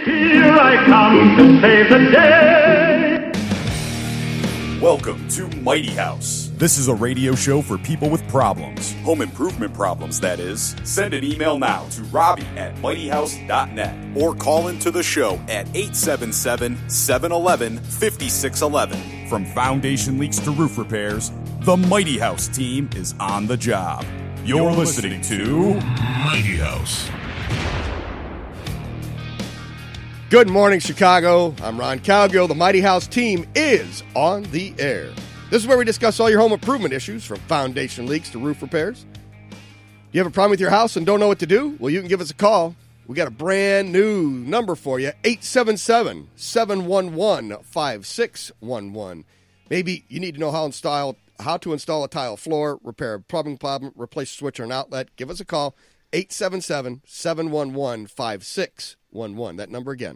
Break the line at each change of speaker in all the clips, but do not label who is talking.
Here I come to save the day.
Welcome to Mighty House. This is a radio show for people with problems. Home improvement problems, that is. Send an email now to robbie@mightyhouse.net or call into the show at 877-711-5611. From foundation leaks to roof repairs, the Mighty House team is on the job. You're listening to Mighty House.
Good morning, Chicago. I'm Ron Cowgill. The Mighty House team is on the air. This is where we discuss all your home improvement issues, from foundation leaks to roof repairs. You have a problem with your house and don't know what to do? Well, you can give us a call. We got a brand new number for you, 877-711-5611. Maybe you need to know how to install a tile floor, repair a plumbing problem, replace a switch or an outlet. Give us a call, 877-711-5611. That number again,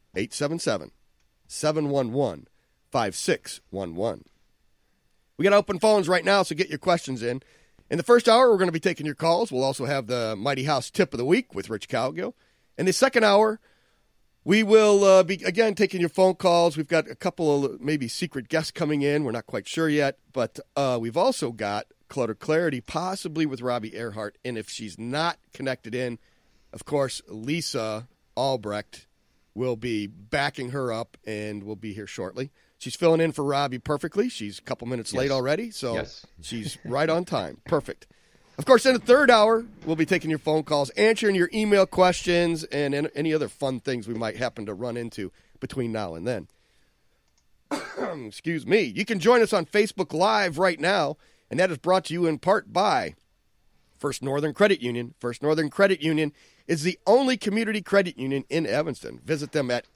877-711-5611. We got open phones right now, so get your questions in. In the first hour, we're going to be taking your calls. We'll also have the Mighty House Tip of the Week with Rich Cowgill. In the second hour, we will be, again, taking your phone calls. We've got a couple of maybe secret guests coming in. We're not quite sure yet. But we've also got Clutter Clarity, possibly with Robbie Earhart. And if she's not connected in, of course, Lisa Albrecht will be backing her up and will be here shortly. She's filling in for Robbie perfectly. She's a couple minutes late already, so she's right on time. Perfect. Of course, in the third hour, we'll be taking your phone calls, answering your email questions, and any other fun things we might happen to run into between now and then. Excuse me. You can join us on Facebook Live right now, and that is brought to you in part by First Northern Credit Union. First Northern Credit Union is the only community credit union in Evanston. Visit them at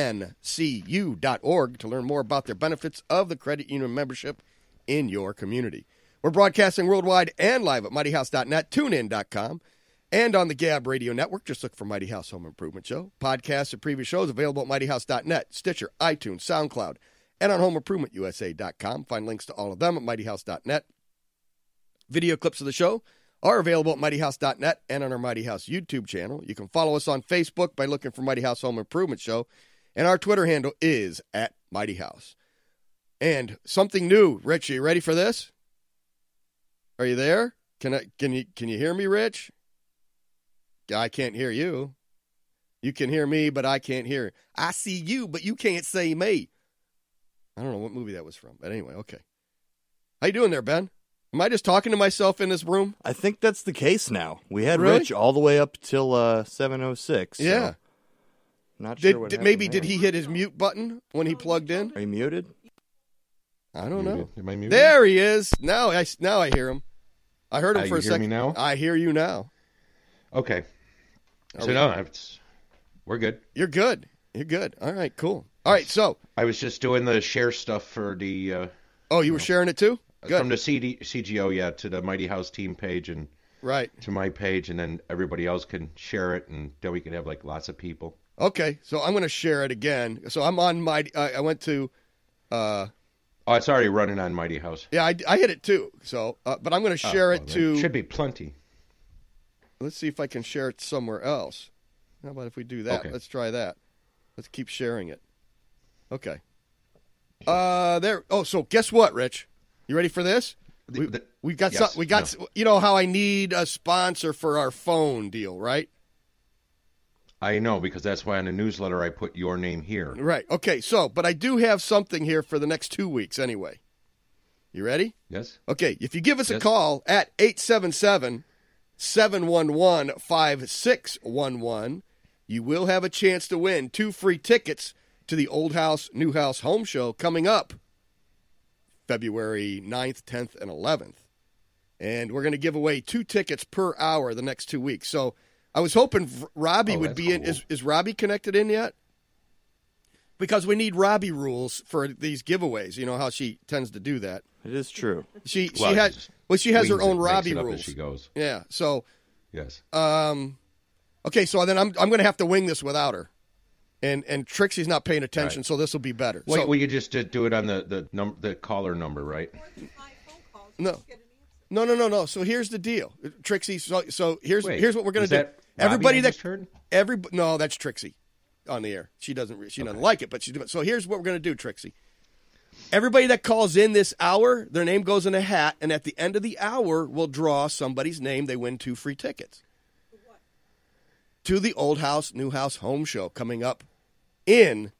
fncu.org to learn more about their benefits of the credit union membership in your community. We're broadcasting worldwide and live at mightyhouse.net, tunein.com, and on the Gab Radio Network. Just look for Mighty House Home Improvement Show. Podcasts of previous shows available at mightyhouse.net, Stitcher, iTunes, SoundCloud, and on homeimprovementusa.com. Find links to all of them at mightyhouse.net. Video clips of the show are available at mightyhouse.net and on our Mighty House YouTube channel. You can follow us on Facebook by looking for Mighty House Home Improvement Show, and our Twitter handle is at Mighty House. And something new, Rich, are you ready for this? Are you there? Can you hear me, Rich? I can't hear you. You can hear me, but I can't hear. I see you, but you can't see me. I don't know what movie that was from, but anyway, okay. How you doing there, Ben? Am I just talking to myself in this room?
I think that's the case now. We had
Really?
Rich all the way up till 7:06. So
Yeah.
not sure what happened
Maybe
there.
did he hit his mute button when he plugged in?
Are you muted?
I don't know.
Am I muted?
There he is. Now I hear him. I heard him for a
you hear
second.
me now?
I hear you now.
Okay.
Are
So
we-
no, we're good.
You're good. You're good. All right, cool. All right, so
I was just doing the share stuff for the
you were sharing it too? Good.
from the CGO, to the Mighty House team page and
Right.
to my page, and then everybody else can share it, and then we can have like lots of people.
Okay, so I'm going to share it again. So I'm on I went to
Oh, it's already running on Mighty House.
yeah, I hit it too. So but I'm going to share it
Well,
to
should be plenty.
Let's see if I can share it somewhere else. How about if we do that?
Okay.
Let's try that. Let's keep sharing it. Okay. There. Oh, so guess what, Rich? You ready for this? We got
yes,
we got.
no.
You know how I need a sponsor for our phone deal, right?
I know, because that's why on the newsletter I put your name here.
Right. Okay. So, but I do have something here for the next 2 weeks anyway. You ready?
Yes.
Okay. If you give us a
Yes.
call at 877-711-5611, you will have a chance to win 2 free tickets to the Old House, New House Home Show coming up February 9th, 10th, and 11th. And we're going to give away 2 tickets per hour the next 2 weeks. So I was hoping Robbie would
that's
be in.
cool.
Is Robbie connected in yet? Because we need Robbie rules for these giveaways. You know how she tends to do that.
It is true.
She
Well,
has her
wings
own
it,
Robbie
makes it up
rules.
as she goes.
Yeah. So
Yes.
okay. So then I'm going to have to wing this without her, and Trixie's not paying attention,
Right.
so this will be better.
Wait,
So,
well, you just do it on the caller number, right?
no. So here's the deal, Trixie. So here's
Wait,
what we're going
is
to do.
that Robbie I just heard?
No, that's Trixie. on the air. She doesn't like it, but she's doing it. So here's what we're going to do, Trixie. Everybody that calls in this hour, their name goes in a hat, and at the end of the hour, we'll draw somebody's name. They win 2 free tickets to the Old House, New House Home Show coming up in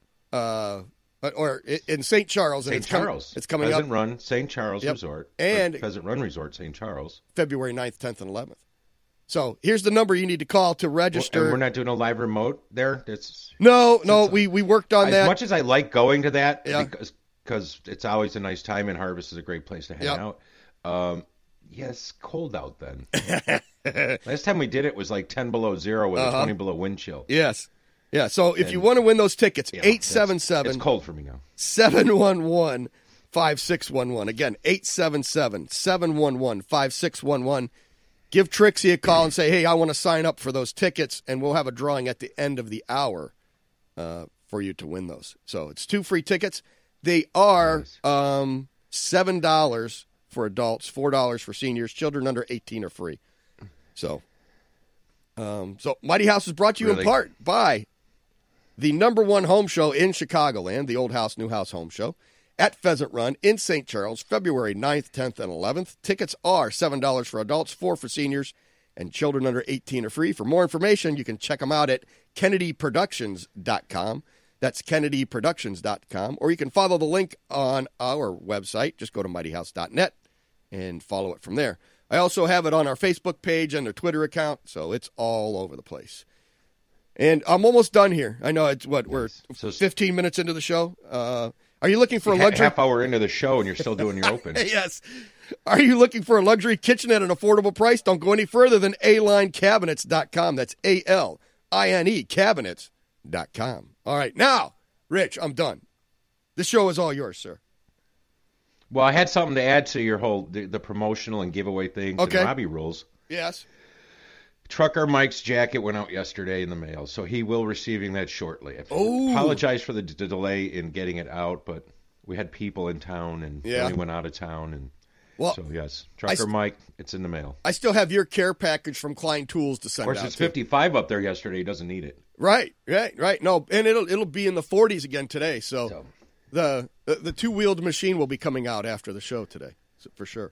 St. Charles.
St. Charles.
It's coming
Pheasant
up.
Run, St. Charles Resort.
And
Pheasant Run Resort, St. Charles.
February 9th, 10th, and 11th. So here's the number you need to call to register.
And we're not doing a live remote there?
No, we worked on that.
As much as I like going to that, because it's always a nice time, and Harvest is a great place to hang out. It's cold out then. Last time we did it was like 10 below zero with a 20 below wind chill.
Yes. Yeah, so if you want to win those tickets, 877.
It's cold for me now.
711-5611. Again, 877-711-5611. Give Trixie a call and say, hey, I want to sign up for those tickets, and we'll have a drawing at the end of the hour for you to win those. So it's 2 free tickets. They are $7 for adults, $4 for seniors. Children under 18 are free. So Mighty House is brought to you in part by the #1 home show in Chicagoland, the Old House, New House Home Show, at Pheasant Run in St. Charles, February 9th, 10th, and 11th. Tickets are $7 for adults, $4 for seniors, and children under 18 are free. For more information, you can check them out at KennedyProductions.com. That's KennedyProductions.com. Or you can follow the link on our website. Just go to MightyHouse.net and follow it from there. I also have it on our Facebook page and their Twitter account, so it's all over the place. And I'm almost done here. I know it's we're 15 minutes into the show. Are you looking for a luxury?
Half hour into the show and you're still doing your open.
Yes. Are you looking for a luxury kitchen at an affordable price? Don't go any further than AlineCabinets.com. That's ALINE Cabinets.com. All right. Now, Rich, I'm done. This show is all yours, sir.
Well, I had something to add to your whole the promotional and giveaway things and Robbie rules.
Yes.
Trucker Mike's jacket went out yesterday in the mail, so he will receiving that shortly. I apologize for the delay in getting it out, but we had people in town, and then we went out of town, and so yes, Trucker Mike, it's in the mail.
I still have your care package from Klein Tools to send out.
Of course, it's 55 up there yesterday. He doesn't need it.
Right. No, and it'll be in the 40s again today. So the 2-wheeled machine will be coming out after the show today, for sure.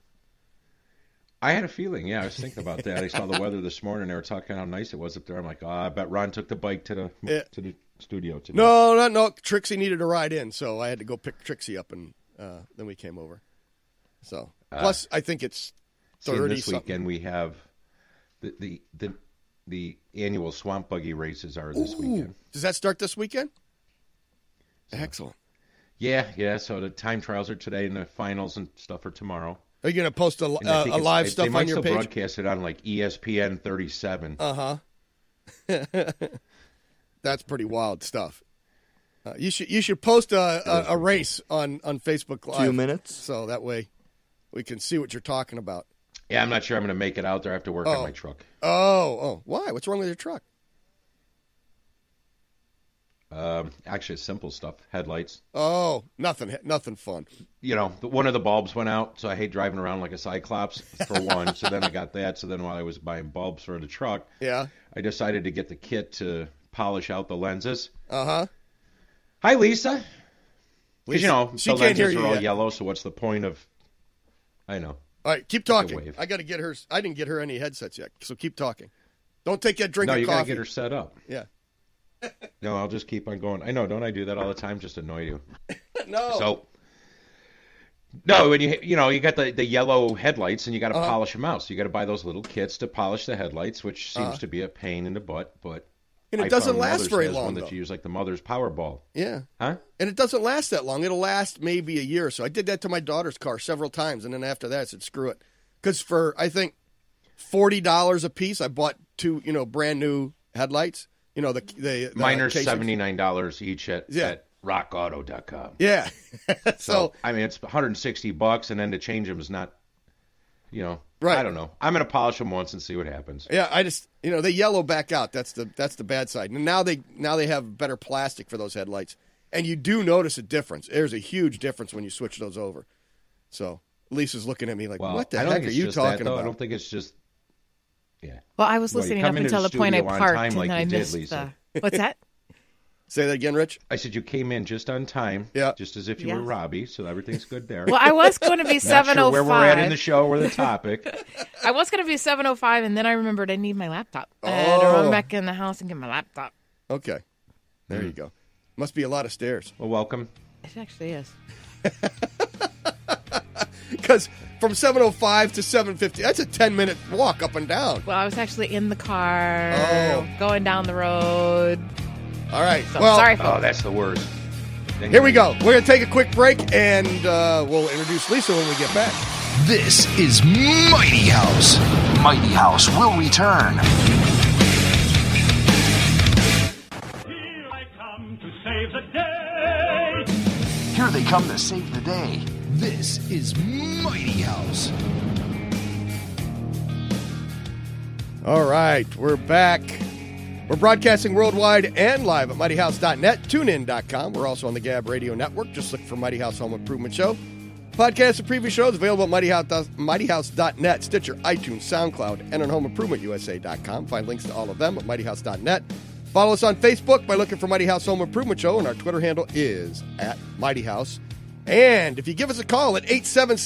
I had a feeling, I was thinking about that. I saw the weather this morning. They were talking how nice it was up there. I'm like, I bet Ron took the bike to the studio today.
No. Trixie needed a ride in, so I had to go pick Trixie up, and then we came over. So plus, I think it's 30.
This weekend we have the annual Swamp Buggy races are this weekend.
Does that start this weekend? Excellent.
Yeah. So the time trials are today, and the finals and stuff are tomorrow.
Are you going to post a live stuff on your page?
They might still broadcast it on like ESPN 37.
That's pretty wild stuff. You should post a race on Facebook Live.
2 minutes.
So that way we can see what you're talking about.
Yeah, I'm not sure I'm going to make it out there. I have to work on my truck.
Oh. Why? What's wrong with your truck?
Actually, simple stuff. Headlights.
Oh, nothing fun.
One of the bulbs went out, so I hate driving around like a Cyclops, for one. So then I got that. So then while I was buying bulbs for the truck, I decided to get the kit to polish out the lenses.
Hi,
Lisa. Because,
she
the
can't hear
lenses
you
are all
yet.
yellow, so what's the point of... I know.
All right, keep talking. I got to get her... I didn't get her any headsets yet, so keep talking. Don't take that drink of coffee.
No, you got to get her set up.
Yeah.
No, I'll just keep on going. I know, don't I do that all the time? Just annoy you.
No.
So, when you got the yellow headlights and you got to polish them out. So you got to buy those little kits to polish the headlights, which seems to be a pain in the butt. But
it doesn't last very long.
One that you use like the mother's Powerball.
Yeah.
Huh?
And it doesn't last that long. It'll last maybe a year or so. I did that to my daughter's car several times, and then after that I said screw it, because for I think $40 a piece, I bought 2 brand new headlights. The
mine are $79 each at rockauto.com.
Yeah.
So I mean, it's $160, and then to change them is not, right. I don't know. I'm going to polish them once and see what happens.
Yeah, I just, they yellow back out. That's the bad side. And now they have better plastic for those headlights, and you do notice a difference. There's a huge difference when you switch those over. So Lisa's looking at me like, what the heck are you talking about?
I don't think it's just. Yeah.
Well, I was listening up until the point I parked, and I missed. What's that?
Say that again, Rich.
I said you came in just on time.
Yeah.
Just as if you were Robbie, so everything's good there.
Well, I was going to be 7:05.
Not sure where we're at in the show or the topic.
I was going to be 7:05, and then I remembered I need my laptop. I had to run back in the house and get my laptop.
Okay. There you go. Must be a lot of stairs.
Well, welcome.
It actually is.
Because from 7:05 to 7:50, that's a 10-minute walk up and down.
Well, I was actually in the car, going down the road.
All right.
So,
well,
sorry, folks.
Oh, that's the worst.
Here we go. We're going to take a quick break, and we'll introduce Lisa when we get back.
This is Mighty House. Mighty House will return.
Here I come to save the day.
Here they come to save the day. This is Mighty House.
All right. We're back. We're broadcasting worldwide and live at MightyHouse.net, TuneIn.com. We're also on the Gab Radio Network. Just look for Mighty House Home Improvement Show. Podcasts and previous shows available at MightyHouse.net, Stitcher, iTunes, SoundCloud, and on HomeImprovementUSA.com. Find links to all of them at MightyHouse.net. Follow us on Facebook by looking for Mighty House Home Improvement Show, and our Twitter handle is @MightyHouse. And if you give us a call at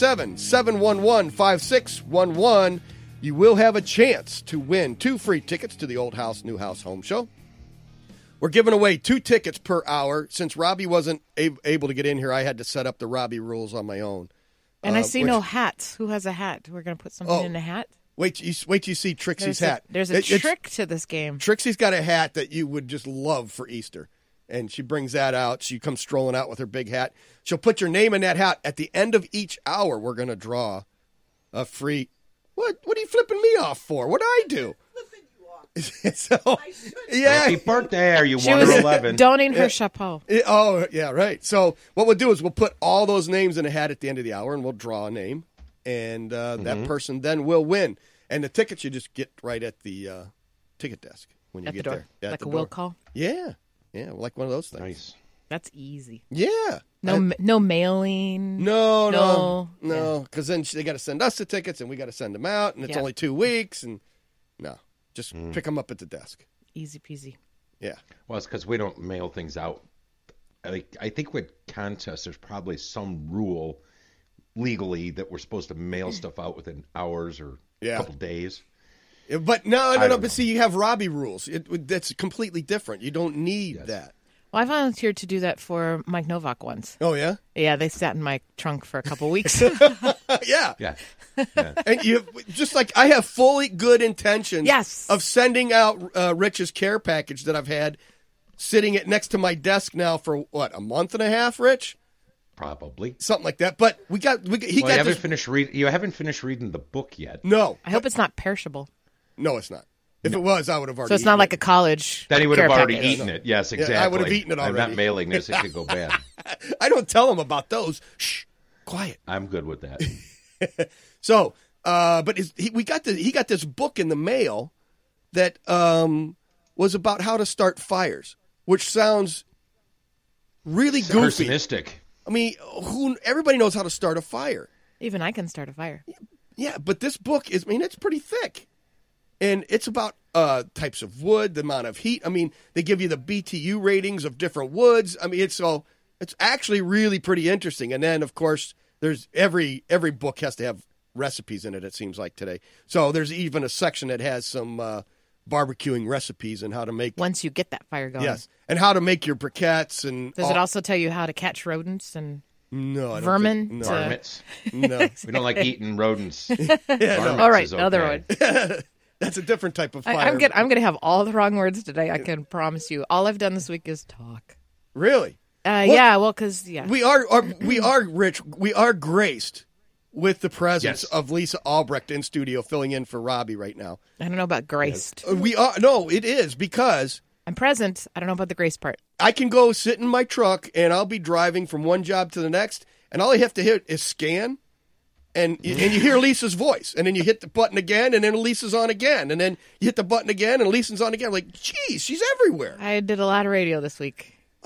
877-711-5611, you will have a chance to win 2 free tickets to the Old House, New House Home Show. We're giving away 2 tickets per hour. Since Robbie wasn't able to get in here, I had to set up the Robbie rules on my own.
And I see no hats. Who has a hat? We're going to put something in a hat?
Wait till you see Trixie's hat.
There's a trick to this game.
Trixie's got a hat that you would just love for Easter. And she brings that out. She comes strolling out with her big hat. She'll put your name in that hat. At the end of each hour, we're going to draw a free... What are you flipping me off for? What did I do? So, yeah.
Happy birthday, are you
She
1
was
or 11?
donning her chapeau.
Oh, yeah, right. So what we'll do is we'll put all those names in a hat at the end of the hour, and we'll draw a name. And that person then will win. And the tickets you just get right at the ticket desk when you
At
get
the door.
there.
Like a will call?
Yeah. Yeah, like one of those things.
Nice.
That's easy.
Yeah.
No mailing.
No. Because then they got to send us the tickets, and we got to send them out, and it's only 2 weeks. And no, just pick them up at the desk.
Easy peasy.
Yeah.
Well, it's because we don't mail things out. I think with contests, there's probably some rule legally that we're supposed to mail stuff out within hours or a couple days.
But no. But see, you have Robbie rules. That's completely different. You don't need that.
Well, I volunteered to do that for Mike Novak once.
Oh, yeah?
Yeah, they sat in my trunk for a couple weeks.
Yeah.
Yeah.
And you just like I have fully good intentions of sending out Rich's care package that I've had sitting next to my desk now for, what, a month and a half, Rich?
Probably.
Something like that. But you haven't
finished reading the book yet.
No.
I hope it's not perishable.
No, it's not. If it was, I would have already
So it's not like a college
Then he would have already
package.
eaten it. Yes, exactly.
I would have eaten it already.
I'm not mailing this. It could go bad.
I don't tell him about those. Shh. Quiet.
I'm good with that.
So, but he got this book in the mail that was about how to start fires, which sounds really goofy.
Personistic.
I mean, everybody knows how to start a fire.
Even I can start a fire.
Yeah, but this book it's pretty thick. And it's about types of wood, the amount of heat. I mean, they give you the BTU ratings of different woods. I mean, it's actually really pretty interesting. And then, of course, there's every book has to have recipes in it, it seems like today. So there's even a section that has some barbecuing recipes and how to make...
Once you get that fire going.
Yes, and how to make your briquettes. And
does it also tell you how to catch rodents and...
No, I don't
vermin?
think,
Varmints.
No.
We don't like eating rodents.
All right, another one.
That's a different type of fire.
I'm going to have all the wrong words today. I can promise you. All I've done this week is talk.
Really?
Because
we are Rich. We are graced with the presence of Lisa Albrecht in studio, filling in for Robbie right now.
I don't know about graced.
We are it is because
I'm present. I don't know about the grace part.
I can go sit in my truck and I'll be driving from one job to the next, and all I have to hit is scan. And you hear Lisa's voice, and then you hit the button again, and then Lisa's on again, and then you hit the button again, and Lisa's on again. Like, geez, she's everywhere.
I did a lot of radio this week.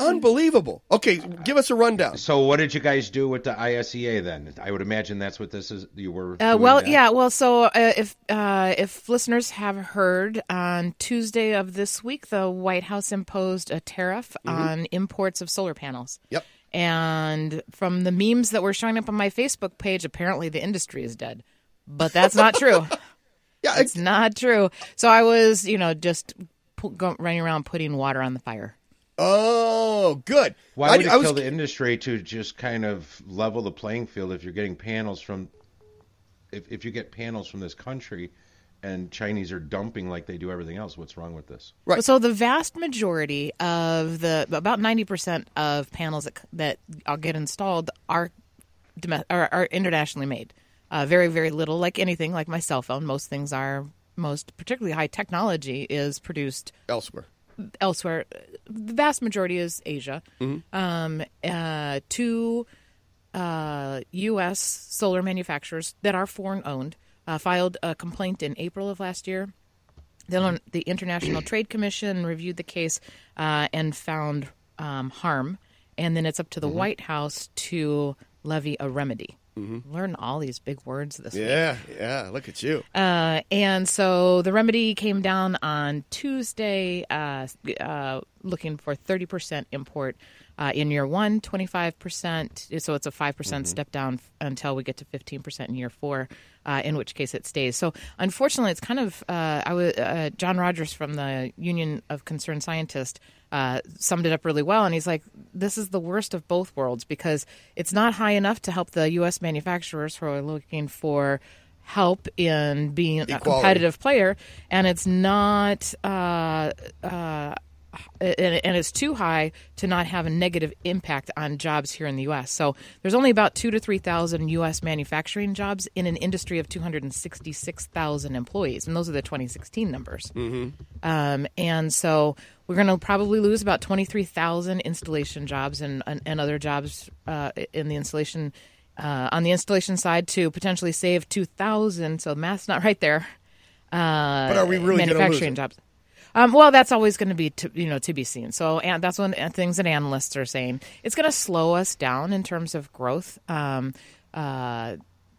Unbelievable. Okay, give us a rundown.
So what did you guys do with the ISEA then? I would imagine that's what this is. You were
So if listeners have heard, on Tuesday of this week, the White House imposed a tariff on imports of solar panels.
Yep.
And from the memes that were showing up on my Facebook page, apparently the industry is dead. But that's not true.
Yeah,
it's not true. So I was, just running around putting water on the fire.
Oh, good.
Why would it kill the industry to just kind of level the playing field if you're getting panels from, if you get panels from this country and Chinese are dumping like they do everything else? What's wrong with this?
Right. So the vast majority of about 90% of panels that get installed are internationally made. Very, very little, like anything, like my cell phone. Most things are, particularly high technology, is produced
elsewhere.
The vast majority is Asia. Two U.S. solar manufacturers that are foreign-owned filed a complaint in April of last year. Then the International Trade Commission reviewed the case and found harm. And then it's up to the White House to levy a remedy. Learn all these big words this week.
Yeah, look at you.
And so the remedy came down on Tuesday, looking for 30% import in year one, 25%. So it's a 5% step down until we get to 15% in year four, in which case it stays. So unfortunately, it's kind of John Rogers from the Union of Concerned Scientists summed it up really well. And he's like, this is the worst of both worlds because it's not high enough to help the U.S. manufacturers who are looking for help in being a competitive player. And it's not and it's too high to not have a negative impact on jobs here in the U.S. So there's only about 2,000 to 3,000 U.S. manufacturing jobs in an industry of 266,000 employees, and those are the 2016 numbers. And so we're going to probably lose about 23,000 installation jobs and other jobs in the installation on the installation side to potentially save 2,000. So the math's not right there.
But are we really
manufacturing jobs? Well, that's always going to be to be seen. So, and that's one things that analysts are saying. It's going to slow us down in terms of growth. The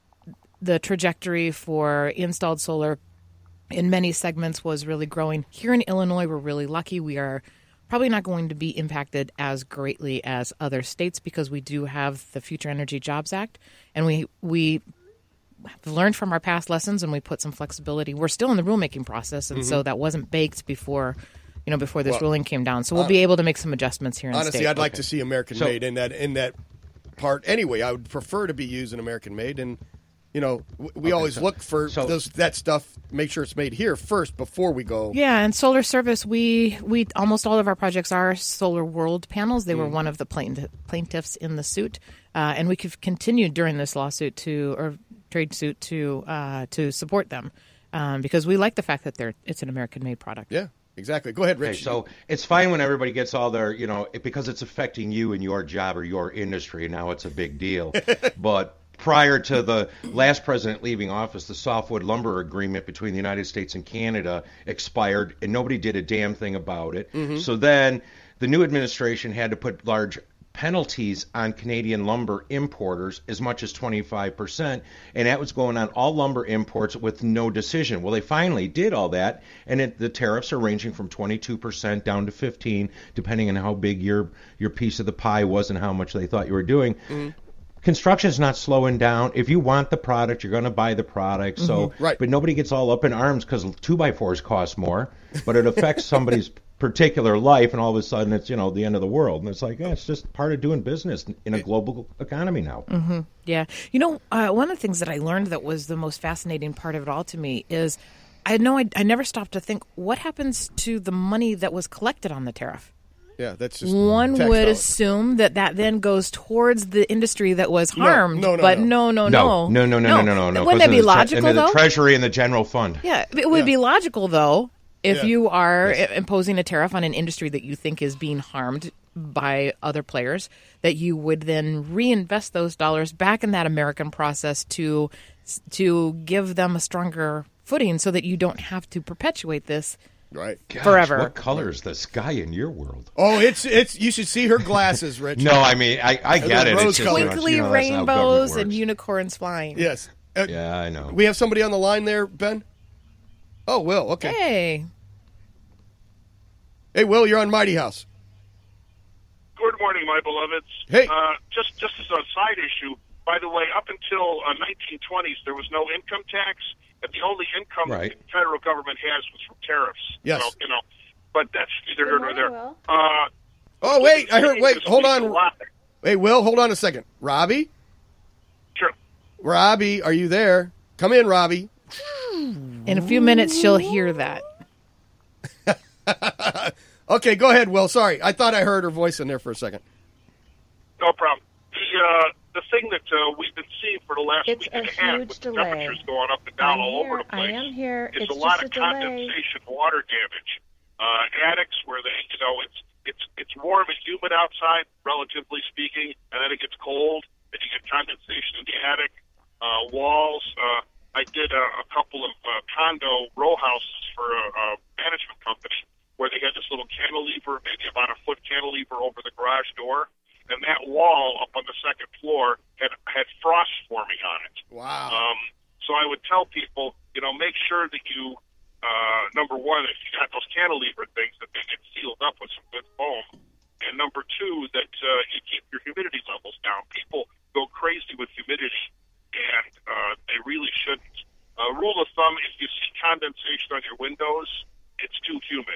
trajectory for installed solar in many segments was really growing. Here in Illinois, we're really lucky. We are probably not going to be impacted as greatly as other states because we do have the Future Energy Jobs Act, and we have learned from our past lessons, and we put some flexibility. We're still in the rulemaking process, and so that wasn't baked before this ruling came down. So we'll be able to make some adjustments here in
honestly,
state.
I'd like to see American made in that part anyway. I would prefer to be using American made, and we always look for that stuff. Make sure it's made here first before we go.
Yeah, and Solar Service, we almost all of our projects are Solar World panels. They were one of the plaintiffs in the suit, and we could continue during this lawsuit trade suit to support them because we like the fact that it's an American-made product.
Yeah, exactly. Go ahead, Rich.
Okay, so it's fine when everybody gets all their, because it's affecting you and your job or your industry. Now it's a big deal. But prior to the last president leaving office, the softwood lumber agreement between the United States and Canada expired, and nobody did a damn thing about it. So then the new administration had to put large penalties on Canadian lumber importers as much as 25%, and that was going on all lumber imports with no decision. Well, they finally did all that, and the tariffs are ranging from 22% down to 15%, depending on how big your piece of the pie was and how much they thought you were doing. Construction's not slowing down. If you want the product, you're going to buy the product. So, but nobody gets all up in arms because 2x4s cost more, but it affects somebody's particular life, and all of a sudden it's the end of the world, and it's like it's just part of doing business in a global economy now.
Yeah, one of the things that I learned that was the most fascinating part of it all to me is I never stopped to think what happens to the money that was collected on the tariff.
Yeah, that's just
one would assume that then goes towards the industry that was harmed.
No.
But no.
Wouldn't
that be logical though?
The Treasury and the general fund.
Yeah, it would be logical though. If you are imposing a tariff on an industry that you think is being harmed by other players, that you would then reinvest those dollars back in that American process to give them a stronger footing so that you don't have to perpetuate this
Right.
Gosh,
forever.
What color is the sky in your world?
Oh, it's. You should see her glasses, Rich.
No, I mean, I get it. It's just,
Twinkly
that's how
rainbows
government
and
works.
unicorns flying.
Yes.
Yeah, I know.
We have somebody on the line there, Ben? Oh, Will. Okay.
Hey.
Hey, Will, you're on Mighty House.
Good morning, my beloveds.
Hey.
Just as a side issue, by the way, up until 1920s, there was no income tax, and the only income
Right.
the federal government has was from tariffs.
Yes.
So, but that's neither here nor there.
Oh, wait. I heard. Wait,
Just
hold
means
on.
a lot.
Hey, Will, hold on a second. Robbie?
Sure.
Robbie, are you there? Come in, Robbie.
In a few minutes, she'll hear that.
Okay, go ahead, Will. Sorry. I thought I heard her voice in there for a second.
No problem. The thing that we've been seeing for the last
It's
week and
a
a half
huge
with
delay.
the temperatures going up and down
I'm
all over
here.
the place
I am here.
is
It's
a lot
just
of
a delay.
condensation water damage. Attics where they, it's warm and humid outside, relatively speaking, and then it gets cold, and you get condensation in the attic. Walls. I did a couple of condo row houses for a management company where they had this little cantilever, maybe about a foot cantilever over the garage door, and that wall up on the second floor had frost forming on it.
Wow.
So I would tell people, make sure that you, number one, if you got those cantilever things, that they get sealed up with some good foam, and number two, that you keep your humidity levels down. People go crazy with humidity, and they really shouldn't. Rule of thumb, if you see condensation on your windows, it's too humid.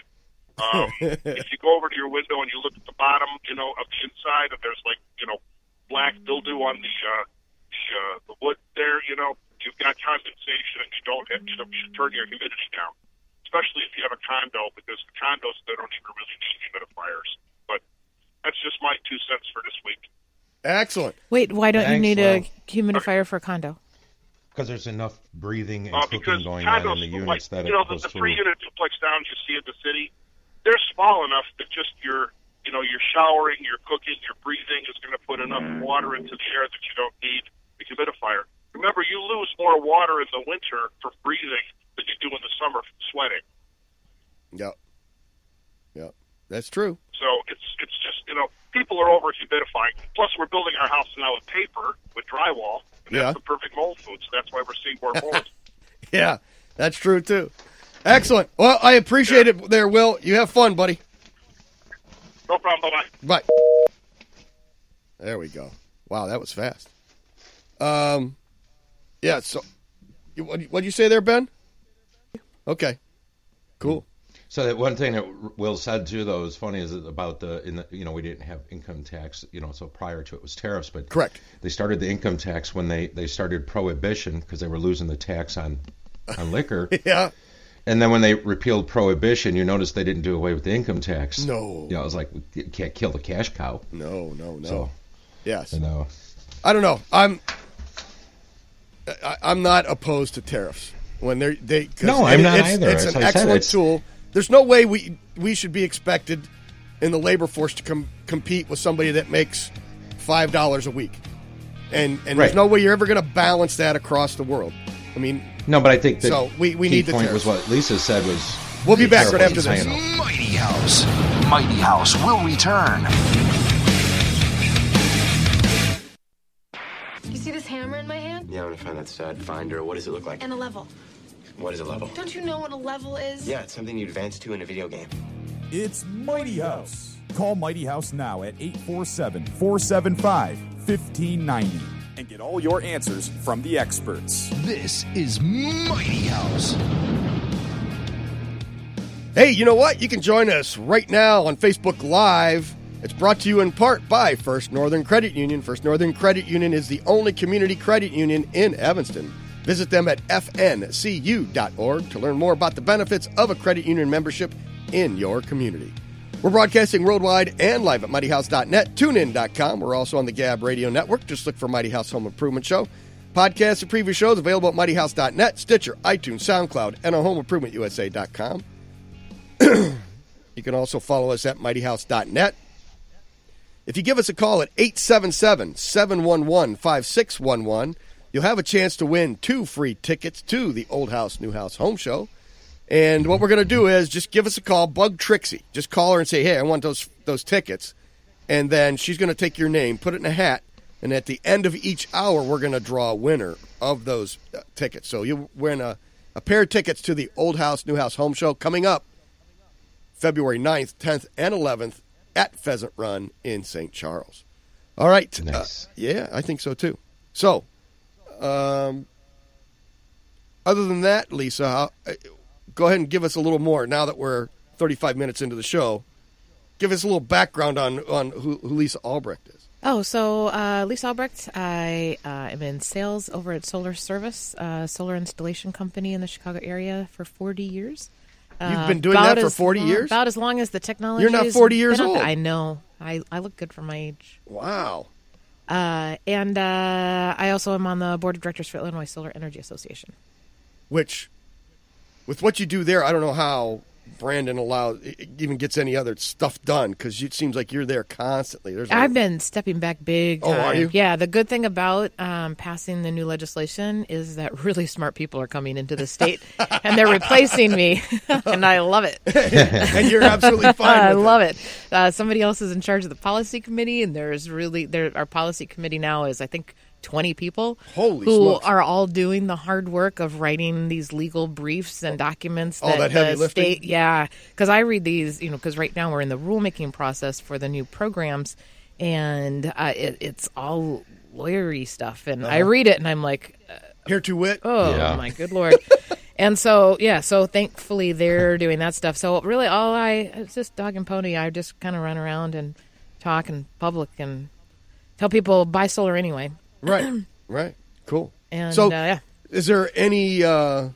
If you go over to your window and you look at the bottom, of the inside, and there's black mildew on the wood there, you've got condensation, and you should turn your humidity down, especially if you have a condo, because the condos, they don't even really need humidifiers. But that's just my 2 cents for this week.
Excellent.
Wait, why don't you
Thanks,
need a
Will.
humidifier for a condo?
Because there's enough breathing and
Because
cooking going on
condos,
in the units that it goes
the
through.
3-unit duplex downs you see in the city, they're small enough that just your showering, your cooking, your breathing is going to put enough water into the air that you don't need a humidifier. Remember, you lose more water in the winter for breathing than you do in the summer from sweating.
Yep. That's true.
So it's just, people are over humidifying. Plus, we're building our house now with paper, with drywall, and that's the perfect mold food, so that's why we're seeing more mold.
Yeah, that's true, too. Excellent. Well, I appreciate it there, Will. You have fun, buddy.
No problem. Bye-bye.
Bye. There we go. Wow, that was fast. Yeah, so what'd you say there, Ben? Okay. Cool.
So that one thing that Will said too, though, is funny, is about we didn't have income tax, so prior to it was tariffs, but
correct.
They started the income tax when they started prohibition because they were losing the tax on liquor.
Yeah.
And then when they repealed prohibition, you notice they didn't do away with the income tax.
No.
It was like, you can't kill the cash cow.
No.
So,
yes.
I
don't know. I'm not opposed to tariffs when they.
No, I'm not either.
It's an excellent tool. There's no way we should be expected in the labor force to compete with somebody that makes $5 a week, and there's no way you're ever going to balance that across the world. I mean,
no, but I think that
so we need the
point
tariffs.
was what Lisa said was.
We'll be back right after this.
Mighty House. Mighty House will return.
You see this hammer in my hand?
Yeah, I'm gonna find that stud finder. What does it look like?
And a level.
What is a level?
Don't you know what a level is?
Yeah, it's something you advance to in a video game.
It's Mighty House. Call Mighty House now at 847-475-1590 and get all your answers from the experts.
This is Mighty House.
Hey, you know what? You can join us right now on Facebook Live. It's brought to you in part by First Northern Credit Union. First Northern Credit Union is the only community credit union in Evanston. Visit them at fncu.org to learn more about the benefits of a credit union membership in your community. We're broadcasting worldwide and live at mightyhouse.net, tunein.com. We're also on the Gab Radio Network. Just look for Mighty House Home Improvement Show. Podcasts and previous shows available at mightyhouse.net, Stitcher, iTunes, SoundCloud, and on homeimprovementusa.com. You can also follow us at mightyhouse.net. If you give us a call at 877-711-5611, you'll have a chance to win 2 free tickets to the Old House, New House Home Show. And what we're going to do is just give us a call, bug Trixie. Just call her and say, hey, I want those tickets. And then she's going to take your name, put it in a hat, and at the end of each hour, we're going to draw a winner of those tickets. So you win a pair of tickets to the Old House, New House Home Show coming up February 9th, 10th, and 11th at Pheasant Run in St. Charles. All right.
Nice.
Yeah, I think so, too. So, other than that, Lisa, go ahead and give us a little more now that we're 35 minutes into the show. Give us a little background on who Lisa Albrecht is.
Oh, so Lisa Albrecht, I am in sales over at Solar Service, solar installation company in the Chicago area for 40 years.
You've been doing that for 40 years?
About as long as the technology.
You're not 40 years old.
I know. I look good for my age.
Wow.
And I also am on the board of directors for Illinois Solar Energy Association.
Which, with what you do there, I don't know how Brandon even gets any other stuff done, because it seems like you're there constantly.
I've been stepping back big time.
Oh, are you?
Yeah, the good thing about passing the new legislation is that really smart people are coming into the state, and they're replacing me, and I love it.
And you're absolutely fine with
I love it. Somebody else is in charge of the policy committee, and our policy committee now is, I think, 20 people who
smokes.
are all doing the hard work of writing these legal briefs and documents that
heavy
the
lifting?
state, yeah, because I read these, because right now we're in the rulemaking process for the new programs, and it's all lawyery stuff, and I read it and I'm like,
here to wit.
Oh my good Lord. And so thankfully they're doing that stuff. So really it's just dog and pony. I just kind of run around and talk in public and tell people buy solar anyway.
Right. Cool.
And
so, is there any light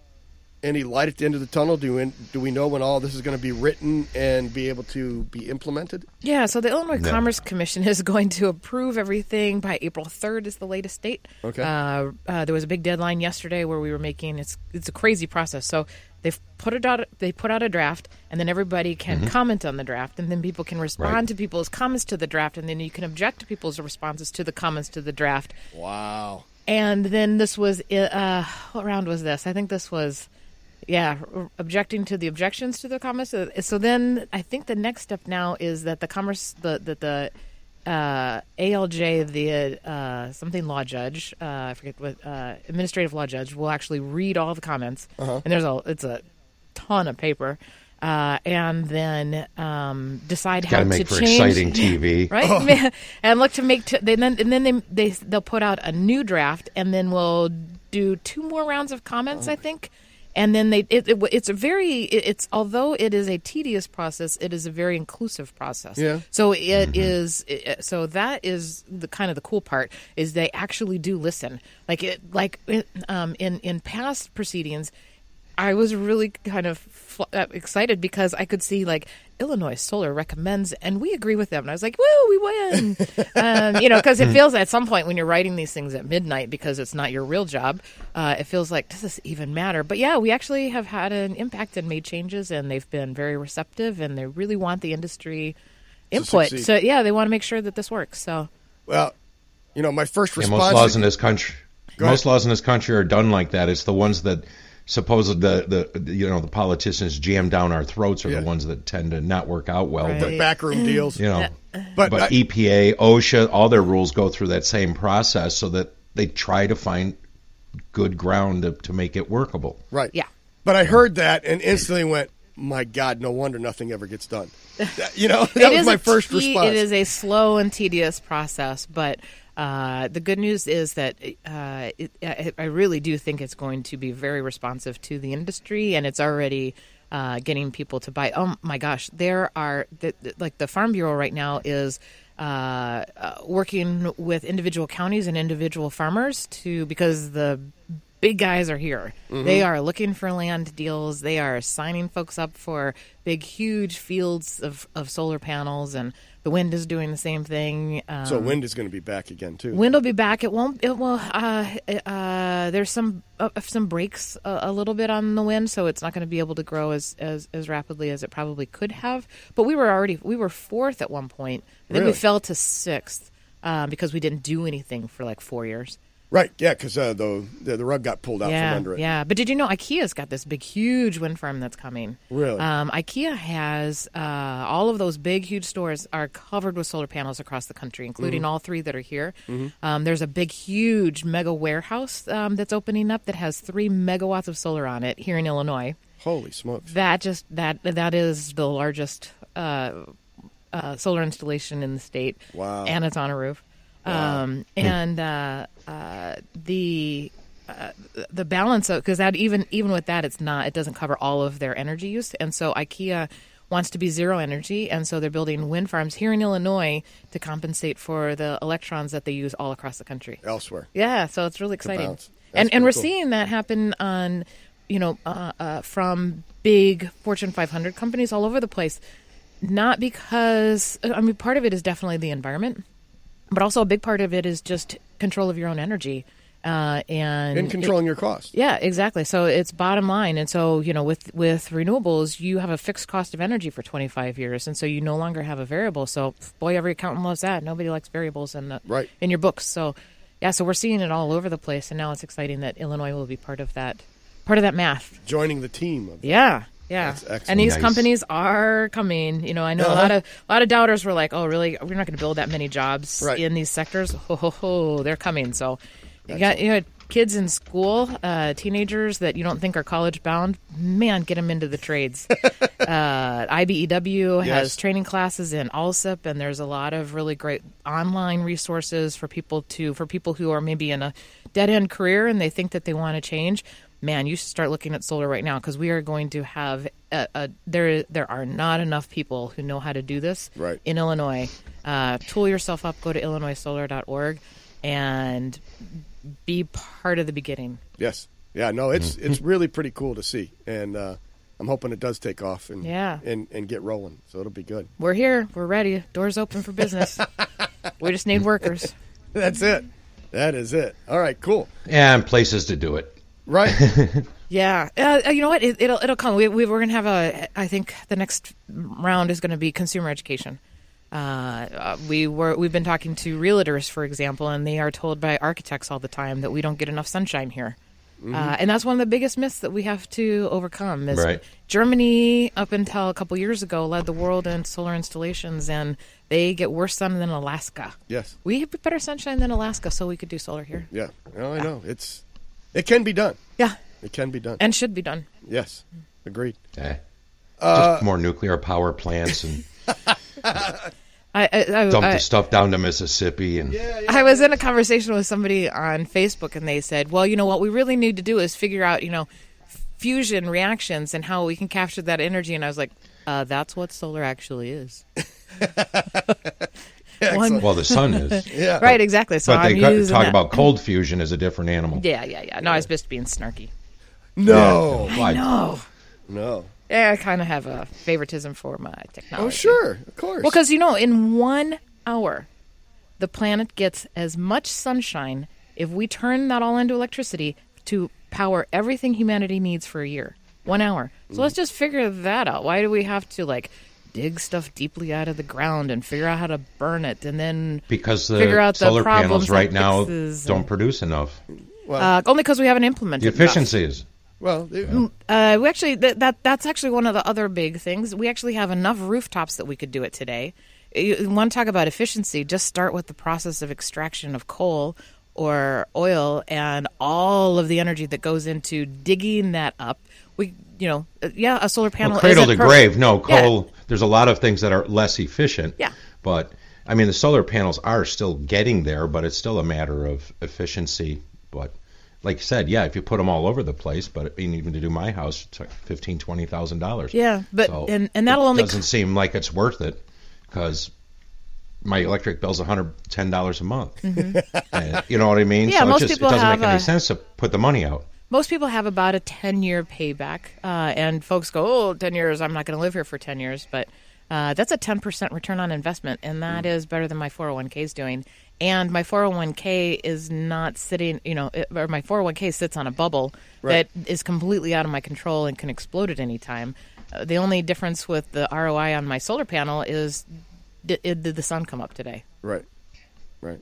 at the end of the tunnel? Do we know when all this is going to be written and be able to be implemented?
Yeah, so the Illinois Commerce Commission is going to approve everything by April 3rd is the latest date.
Okay.
There was a big deadline yesterday where we were making it's a crazy process. So they put out a draft, and then everybody can comment on the draft, and then people can respond to people's comments to the draft, and then you can object to people's responses to the comments to the draft.
Wow.
And then this was what round was this? I think this was objecting to the objections to the comments. So then I think the next step now is that the ALJ, the something law judge, I forget what, administrative law judge, will actually read all the comments, and it's a ton of paper, and then decide how to change.
Got to make for exciting TV,
right? And look to make. They'll put out a new draft, and then we'll do 2 more rounds of comments, I think. And then although it is a tedious process, it is a very inclusive process.
Yeah.
So so that is the kind of the cool part, is they actually do listen. In past proceedings, I was really kind of excited because I could see Illinois Solar recommends, and we agree with them. And I was like, woo, we win. Because it feels at some point when you're writing these things at midnight because it's not your real job, it feels like, does this even matter? But yeah, we actually have had an impact and made changes, and they've been very receptive, and they really want the industry input. So yeah, they want to make sure that this works. So,
well, my first response.
Most laws in this country are done like that. It's the ones that supposedly the politicians jam down our throats are the ones that tend to not work out well.
Right.
But backroom deals.
But EPA, OSHA, all their rules go through that same process so that they try to find good ground to make it workable.
Right.
Yeah.
But I heard that and instantly went, my God, no wonder nothing ever gets done. That was my first response.
It is a slow and tedious process, but the good news is that I really do think it's going to be very responsive to the industry, and it's already getting people to buy. Oh my gosh, there are the Farm Bureau right now is working with individual counties and individual farmers because the big guys are here. Mm-hmm. They are looking for land deals. They are signing folks up for big, huge fields of solar panels, and the wind is doing the same thing.
So wind is going to be back again too.
Wind will be back. It won't. It will. There's some breaks a little bit on the wind, so it's not going to be able to grow as rapidly as it probably could have. But we were fourth at one point. I think we fell to sixth because we didn't do anything for 4 years.
Right, yeah, because the rug got pulled out from under it.
Yeah, but did you know IKEA's got this big, huge wind farm that's coming?
Really?
IKEA has all of those big, huge stores are covered with solar panels across the country, including all 3 that are here. There's a big, huge mega warehouse that's opening up that has 3 megawatts of solar on it here in Illinois.
Holy smokes!
That is the largest solar installation in the state.
Wow!
And it's on a roof.
Wow.
The balance of, because that even with that, it doesn't cover all of their energy use, and so IKEA wants to be zero energy, and so they're building wind farms here in Illinois to compensate for the electrons that they use all across the country
elsewhere.
Yeah, so it's really exciting, and we're cool. Seeing that happen on from big Fortune 500 companies all over the place. Not because part of it is definitely the environment. But also a big part of it is just control of your own energy. And
controlling your costs.
Yeah, exactly. So it's bottom line. And so, with renewables, you have a fixed cost of energy for 25 years. And so you no longer have a variable. So, boy, every accountant loves that. Nobody likes variables in your books. So, yeah, so we're seeing it all over the place. And now it's exciting that Illinois will be part of that math.
Joining the team.
Yeah. That's excellent. And these companies are coming. I know a lot of doubters were like, "Oh, really? We're not going to build that many jobs in these sectors." They're coming. So you got kids in school, teenagers that you don't think are college bound. Man, get them into the trades. IBEW has training classes in ALSIP, and there's a lot of really great online resources for people who are maybe in a dead end career and they think that they want to change. Man, you should start looking at solar right now, because we are going to have there are not enough people who know how to do this in Illinois. Tool yourself up, go to illinoissolar.org, and be part of the beginning.
Yes. Yeah, no, it's really pretty cool to see, and I'm hoping it does take off and get rolling, so it'll be good.
We're here. We're ready. Doors open for business. We just need workers.
That's it. That is it. All right, cool.
And places to do it.
Right.
Yeah. You know what? It'll come. We're going to have I think the next round is going to be consumer education. We've been talking to realtors, for example, and they are told by architects all the time that we don't get enough sunshine here. And that's one of the biggest myths that we have to overcome. Is Germany, up until a couple years ago, led the world in solar installations, and they get worse sun than Alaska.
Yes.
We have better sunshine than Alaska, so we could do solar here.
Yeah. Well, I know. It can be done.
Yeah.
It can be done.
And should be done.
Yes. Agreed.
Just more nuclear power plants and dump the stuff down to Mississippi. And
I was in a conversation with somebody on Facebook, and they said, well, what we really need to do is figure out, fusion reactions and how we can capture that energy. And I was like, that's what solar actually is.
Well, the sun is.
Yeah.
Right, exactly. So
but they talk about cold fusion as a different animal.
Yeah. No, I was just being snarky.
No.
Yeah. I know.
No.
Yeah, I kind of have a favoritism for my technology.
Oh, sure. Of course.
Well, because, in 1 hour, the planet gets as much sunshine if we turn that all into electricity to power everything humanity needs for a year. 1 hour. So let's just figure that out. Why do we have to, dig stuff deeply out of the ground and figure out how to burn it, and then
because
figure out the
solar
problems
panels right now don't produce enough.
Well, only because we haven't implemented
the efficiencies.
Well,
we actually that's actually one of the other big things. We actually have enough rooftops that we could do it today. You want to talk about efficiency? Just start with the process of extraction of coal or oil and all of the energy that goes into digging that up. A solar panel.
Cradle to grave. No, coal. Yeah. There's a lot of things that are less efficient.
Yeah.
But the solar panels are still getting there, but it's still a matter of efficiency. But like you said, if you put them all over the place, but even to do my house, it's like $15,000-$20,000.
Yeah, but
so
and that'll only
doesn't seem like it's worth it, because my electric bill's $110 a month. And, you know what I mean?
Yeah,
so
most
it
people
doesn't make any sense to put the money out.
Most people have about a 10-year payback, and folks go, 10 years, I'm not going to live here for 10 years. But that's a 10% return on investment, and that is better than my 401k is doing. And my 401k is not sitting, or my 401k sits on a bubble that is completely out of my control and can explode at any time. The only difference with the ROI on my solar panel is did the sun come up today?
Right.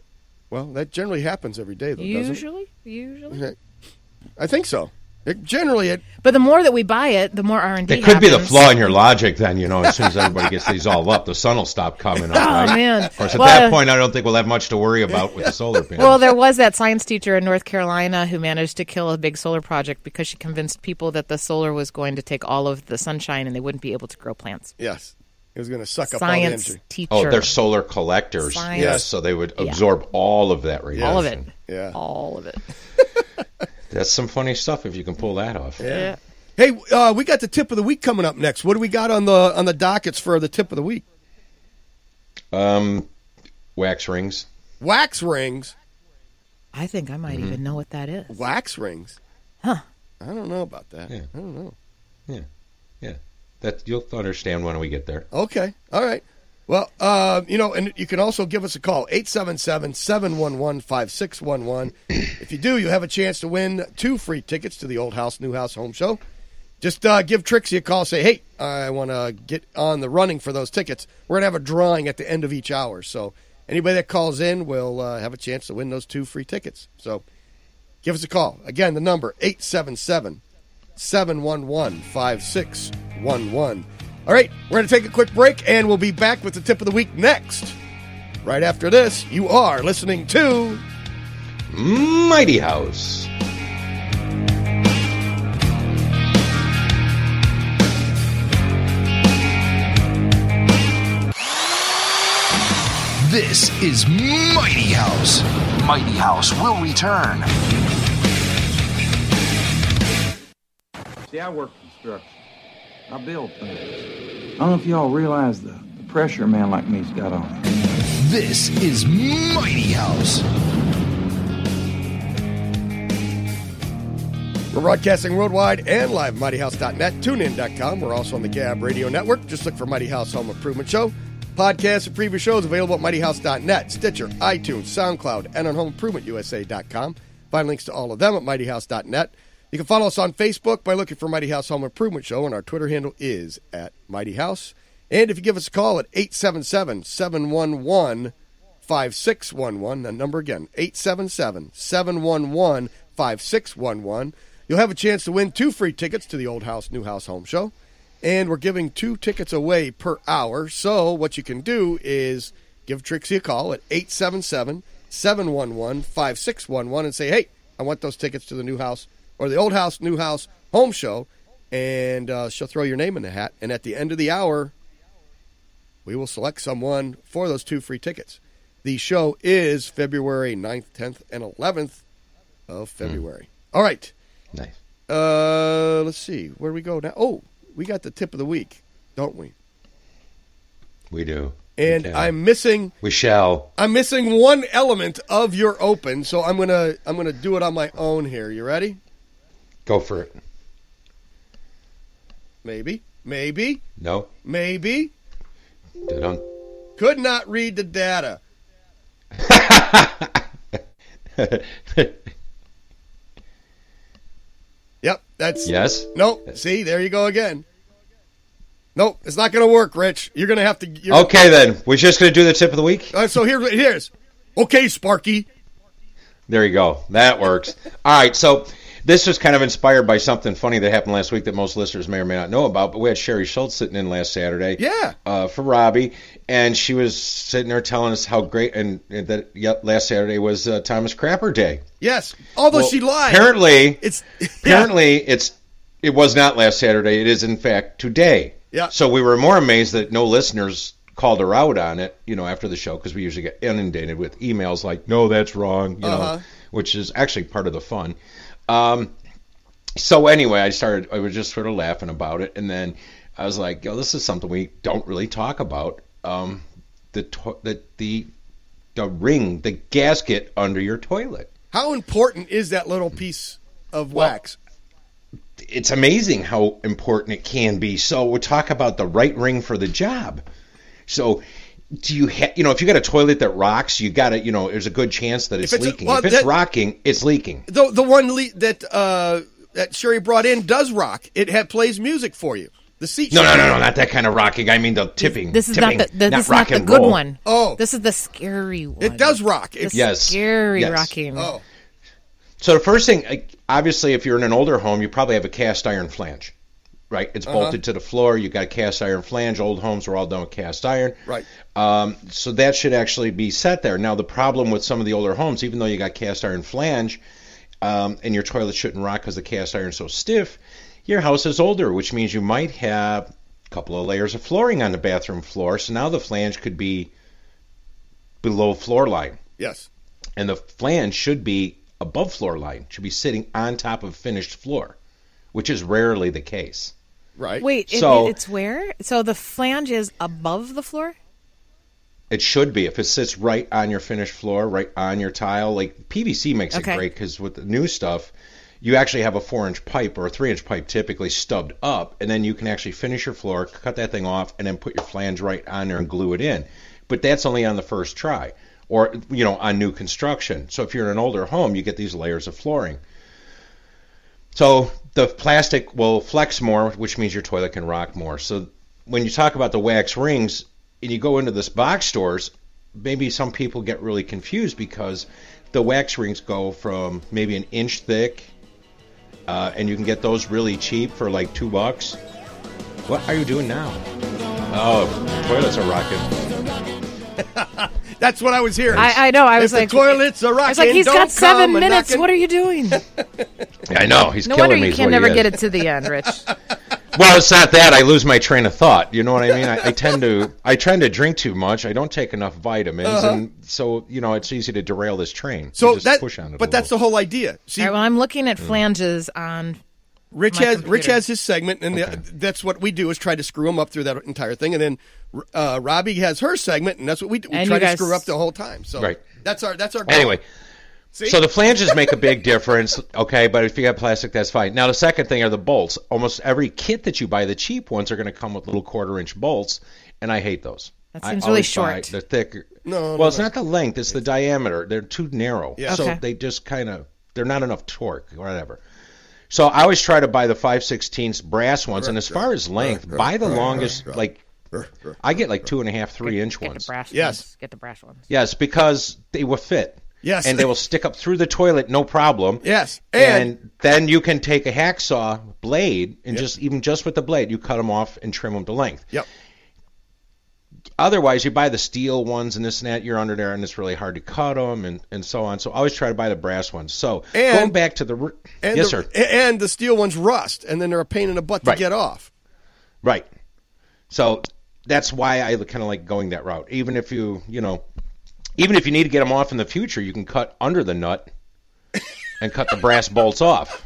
Well, that generally happens every day, though, doesn't it?
Usually.
Okay. I think so.
But the more that we buy it, the more R&D
It could be the flaw in your logic then, as soon as everybody gets these all up, the sun will stop coming up. Right?
Oh, man.
Of course, at that point, I don't think we'll have much to worry about with the solar panels.
Well, there was that science teacher in North Carolina who managed to kill a big solar project because she convinced people that the solar was going to take all of the sunshine and they wouldn't be able to grow plants.
Yes. It was going to suck up all the energy.
Science teacher.
Oh, they're solar collectors.
Science.
Yes, so they would absorb all of that radiation.
All of it.
Yeah.
All of it.
That's some funny stuff if you can pull that off.
Yeah.
Hey, we got the tip of the week coming up next. What do we got on the dockets for the tip of the week?
Wax rings.
Wax rings?
I think I might even know what that is.
Wax rings?
Huh.
I don't know about that.
Yeah.
I don't know.
Yeah. That you'll understand when we get there.
Okay. All right. Well, and you can also give us a call, 877-711-5611. If you do, you have a chance to win 2 free tickets to the Old House, New House Home Show. Just give Trixie a call. Say, hey, I want to get on the running for those tickets. We're going to have a drawing at the end of each hour. So anybody that calls in will have a chance to win those 2 free tickets. So give us a call. Again, the number, 877-711-5611. All right, we're going to take a quick break, and we'll be back with the tip of the week next. Right after this, you are listening to
Mighty House.
This is Mighty House. Mighty House will return.
See, I work construction. I build things. I don't know if y'all realize the pressure a man like me's got on him.
This is Mighty House.
We're broadcasting worldwide and live at MightyHouse.net, TuneIn.com. We're also on the Gab Radio Network. Just look for Mighty House Home Improvement Show. Podcasts and previous shows available at MightyHouse.net, Stitcher, iTunes, SoundCloud, and on HomeImprovementUSA.com. Find links to all of them at MightyHouse.net. You can follow us on Facebook by looking for Mighty House Home Improvement Show, and our Twitter handle is @MightyHouse. And if you give us a call at 877-711-5611, that number again, 877-711-5611, you'll have a chance to win 2 free tickets to the Old House, New House Home Show. And we're giving 2 tickets away per hour. So what you can do is give Trixie a call at 877-711-5611 and say, hey, I want those tickets to the New House or the Old House, New House Home Show. And she'll throw your name in the hat. And at the end of the hour, we will select someone for those 2 free tickets. The show is February 9th, 10th, and 11th of February. All right.
Nice.
Let's see. Where do we go now? Oh, we got the tip of the week, don't we?
We do.
And I'm missing.
We shall.
I'm missing one element of your open, so I'm gonna do it on my own here. You ready?
Go for it.
Maybe.
No.
Maybe.
Dun.
Could not read the data. Yep, that's...
Yes?
Nope, see, there you go again. Nope, it's not going to work, Rich. You're going to have to...
Okay, then. We're just going to do the tip of the week?
So here's... Okay, Sparky.
There you go. That works. All right, so this was kind of inspired by something funny that happened last week that most listeners may or may not know about, but we had Sherry Schultz sitting in last Saturday.
Yeah.
For Robbie, and she was sitting there telling us how great, and that last Saturday was Thomas Crapper Day.
Yes, although she lied.
Apparently, it was not last Saturday. It is, in fact, today.
Yeah.
So we were more amazed that no listeners called her out on it, after the show, because we usually get inundated with emails like, no, that's wrong, know, which is actually part of the fun. So anyway, I was just sort of laughing about it, and then I was like, this is something we don't really talk about. The ring, the gasket under your toilet.
How important is that little piece of wax?
It's amazing how important it can be. So we'll talk about the right ring for the job. So do you if you got a toilet that rocks, you got to, there's a good chance that it's leaking. If it's rocking, it's leaking.
The one that Sherry brought in does rock. It plays music for you. The seat.
No, not that kind of rocking. I mean the tipping.
This is
tipping,
not the
rock and
good
roll.
one.
Oh,
this is the scary one.
It does rock.
Scary rocking.
Oh.
So the first thing, obviously, if you're in an older home, you probably have a cast iron flange, right? It's bolted to the floor. You got a cast iron flange. Old homes were all done with cast iron.
Right.
So that should actually be set there. Now the problem with some of the older homes, even though you got cast iron flange, and your toilet shouldn't rock because the cast iron's so stiff, your house is older, which means you might have a couple of layers of flooring on the bathroom floor. So now the flange could be below floor line.
Yes.
And the flange should be above floor line, should be sitting on top of finished floor, which is rarely the case.
Right.
Wait,
so,
it's where? So the flange is above the floor?
It should be. If it sits right on your finished floor, right on your tile, like PVC makes it great because with the new stuff, you actually have a 4-inch pipe or a 3-inch pipe typically stubbed up, and then you can actually finish your floor, cut that thing off, and then put your flange right on there and glue it in. But that's only on the first try, or on new construction. So if you're in an older home, you get these layers of flooring. So the plastic will flex more, which means your toilet can rock more. So when you talk about the wax rings, and you go into this box stores, maybe some people get really confused because the wax rings go from maybe an inch thick, and you can get those really cheap for like $2. What are you doing now? Oh, toilets are rocking.
That's what I was hearing.
I know. I was
like, the toilets are rocking.
I was like, he's got 7 minutes. What are you doing?
I know. He's
no
killing
wonder
me.
You can never get it to the end, Rich.
Well, it's not that. I lose my train of thought. You know what I mean? I tend to drink too much. I don't take enough vitamins, and so it's easy to derail this train.
So
just push on it.
But that's the whole idea. See,
all right, well, I'm looking at flanges on.
Rich has his segment, and that's what we do is try to screw him up through that entire thing, and then Robbie has her segment, and that's what we do. We try to screw up the whole time. So
right.
That's our goal.
Anyway.
See?
So the flanges make a big difference, okay, but if you got plastic, that's fine. Now, the second thing are the bolts. Almost every kit that you buy, the cheap ones, are going to come with little 1/4-inch bolts, and I hate those.
That seems really short.
They're thicker.
No,
it's not the length, it's the diameter. They're too narrow.
Yeah.
So they just they're not enough torque or whatever. So I always try to buy the 5/16 brass ones, and as far as length, buy the longest, I get like 2.5, 3-inch ones.
Get the brass ones.
Yes, because they will fit.
Yes.
And they will stick up through the toilet, no problem.
Yes.
And then you can take a hacksaw blade and just with the blade, you cut them off and trim them to length.
Yep.
Otherwise, you buy the steel ones and this and that, you're under there, and it's really hard to cut them and so on. So I always try to buy the brass ones. So going back to the... Yes, sir.
And the steel ones rust, and then they're a pain in the butt to get off.
Right. So that's why I kind of like going that route. Even if you need to get them off in the future, you can cut under the nut and cut the brass bolts off.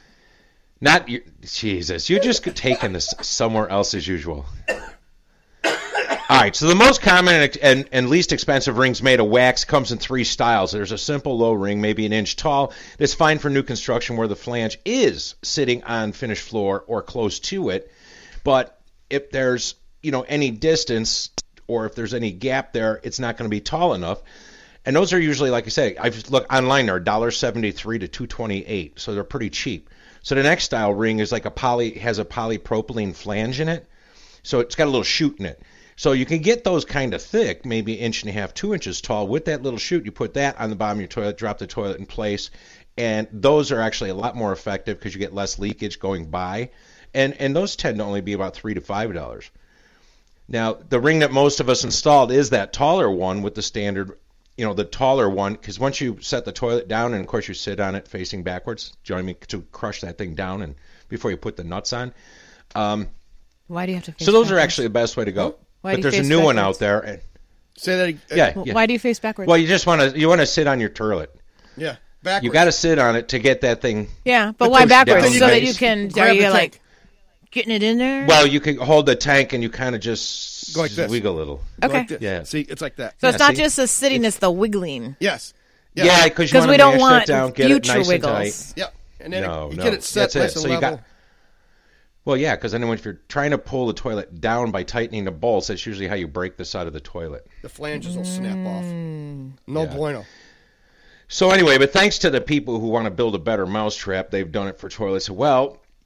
Jesus, you're just taking this somewhere else as usual. All right, so the most common and least expensive rings made of wax comes in 3 styles. There's a simple low ring, maybe an inch tall, that's fine for new construction where the flange is sitting on finished floor or close to it. But if there's, any distance or if there's any gap there, it's not going to be tall enough. And those are usually, like I say, I've looked online, they're $1.73 to $2.28, so they're pretty cheap. So the next style ring is like has a polypropylene flange in it, so it's got a little chute in it. So you can get those kind of thick, maybe 1.5 inches, 2 inches tall. With that little chute, you put that on the bottom of your toilet, drop the toilet in place, and those are actually a lot more effective because you get less leakage going by. And those tend to only be about $3 to $5. Now, the ring that most of us installed is that taller one with the standard, the taller one, because once you set the toilet down, and of course you sit on it facing backwards, do you know what I mean, to crush that thing down and before you put the nuts on.
Why do you have to face
So those
backwards?
are actually the best way to go.
Why
but
do you
there's a
face
new one
backwards?
out there. And,
say that again.
Yeah.
Why do you face backwards?
Well, you just want to sit on your toilet.
Yeah, backwards.
You got to sit on it to get that thing.
Yeah, but why backwards?
down.
So that you can.
Grab
Are
the
you
tank.
getting it in there?
Well, you can hold the tank and you kind of just
Go like this.
wiggle a little.
Okay.
Like this.
Yeah.
See, it's like that.
So it's not just the sitting; it's the wiggling.
Yes.
Yeah, because
we don't want
down, get
future
it nice
wiggles.
And tight.
Yep. And then
No,
you
no.
get it set
That's it.
nice and
So you
level.
got. Well, yeah, because then if you're trying to pull the toilet down by tightening the bolts, that's usually how you break the side of the toilet.
The flanges will snap off. No bueno.
So anyway, but thanks to the people who want to build a better mousetrap, they've done it for toilets. Well,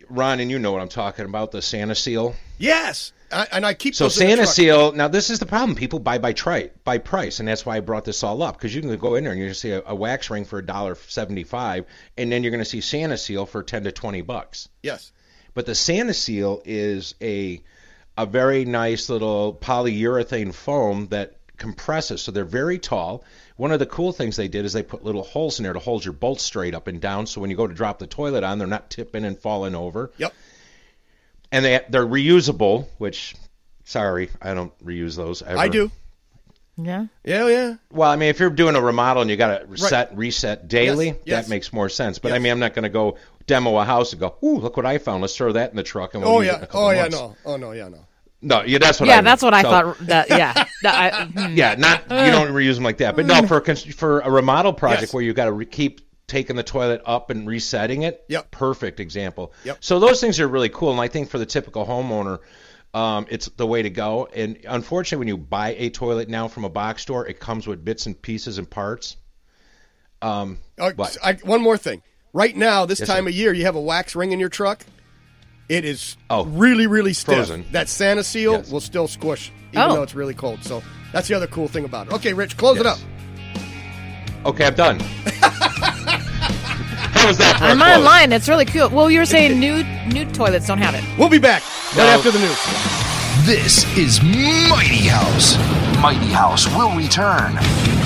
Ron, and you know what I'm talking about, the Saniseal.
Yes, and I keep
so Saniseal. Now this is the problem: people buy by price, and that's why I brought this all up, because you can go in there and you're going to see a wax ring for $1.75, and then you're going to see Saniseal for $10 to $20.
Yes,
but the Saniseal is a very nice little polyurethane foam that compresses, so they're very tall. One of the cool things they did is they put little holes in there to hold your bolts straight up and down, so when you go to drop the toilet on, they're not tipping and falling over.
Yep.
And they're reusable, which, sorry, I don't reuse those ever.
I do.
Yeah.
Yeah.
Well, I mean, if you're doing a remodel and you got to reset daily,
yes.
that makes more sense. But I mean, I'm not going to go demo a house and go, ooh, look what I found. Let's throw that in the truck and we'll use it in a couple months.
No. Oh, no, yeah, no.
No, yeah, that's what.
Yeah,
I mean.
that's what I thought. Yeah,
yeah, not you don't reuse them like that, but no, for a remodel project where you got to keep taking the toilet up and resetting it.
Yep.
Perfect example.
Yep.
So those things are really cool, and I think for the typical homeowner, it's the way to go. And unfortunately, when you buy a toilet now from a box store, it comes with bits and pieces and parts.
One more thing. Right now, this time of year, you have a wax ring in your truck. It is really, really stiff.
Frozen.
That Saniseal will still squish, even though it's really cold. So that's the other cool thing about it. Okay, Rich, close it up.
Okay, I'm done. How was that for
I'm
a close?
online. It's really cool. Well, you were saying new toilets don't have it.
We'll be back right after the news.
This is Mighty House. Mighty House will return.